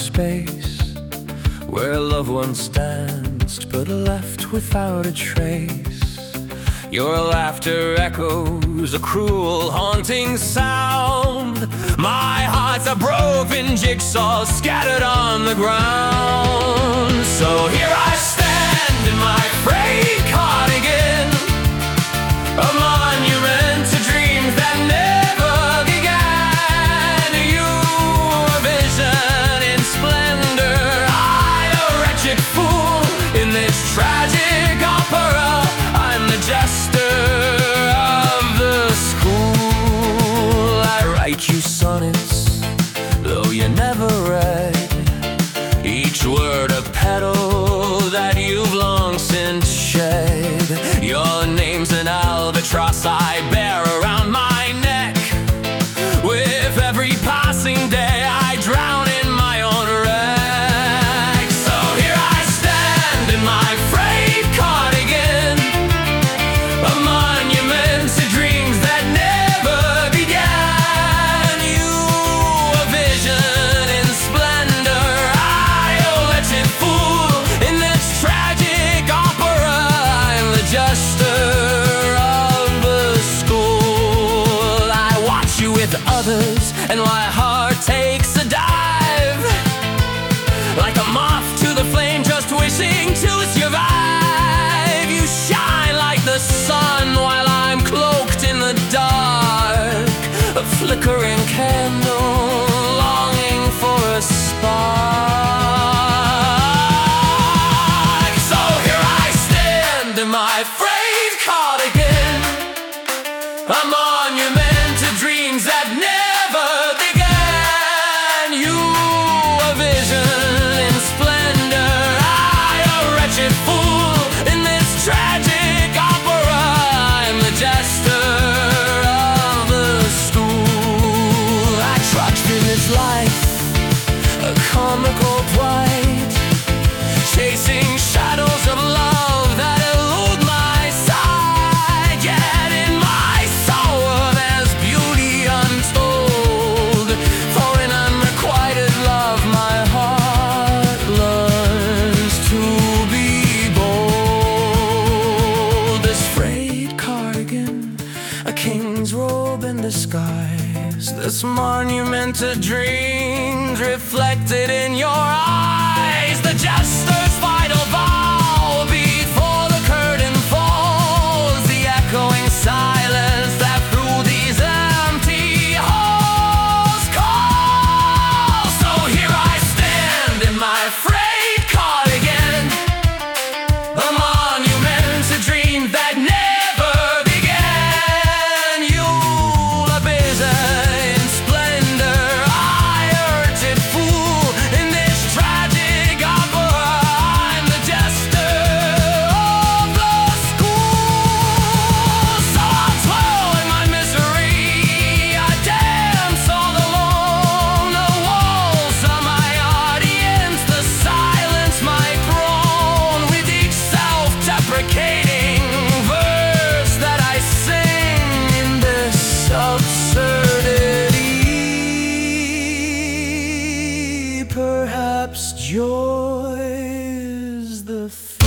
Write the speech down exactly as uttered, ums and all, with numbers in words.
space where loved ones danced but left without a trace. Your laughter echoes a cruel, haunting sound. My heart's a broken jigsaw scattered on the ground. So here I stand in my frayed cardigan, a monument to dreams that never began. You, a vision in splendor, I, a wretched fool in this tragic opera. I'm the jester of the school. I write you sonnets, though you never read. Each word a petal that you've long since shed. Your name's an albatross I bear around my neck. With every passing day I drown in my own wreck. So here I stand in my frayed cardigan, a monument to dreams that never began. You, a vision in splendor, I, a wretched fool in this tragic opera. I'm the jester of the school. I watch you with others and my heart takes a dive, like a moth to the flame just wishing to survive. You shine like the sun while I'm cloaked in the dark, a flickering candle longing for a spark. So here I stand in my frayed cardigan, a monument to dreams that never began. You, a vision in splendor, I, a wretched fool in this tragic opera. I'm the jester of the school. I trudge through this life, a comical plight, chasing shadows of love that elude my sight. Yet in my soul there's beauty untold, for in unrequited love my heart learns to be bold. This frayed cardigan, a king's robe in disguise, this monument to dreams reflected in your eyes. The jester's vital vow before the curtain falls, the echoing silence that through these empty halls calls. So here I stand in my frayed cardigan, a monument to dreams that never began. You, a vision in splendor, I, a wretched fool in this tragic opera. I'm the jester of the school. So I'll dwell in my misery, I dance all alone. The walls are my audience, the silence my throne. With each self-deprecating verse that I sing in this absurdity, perhaps joy is the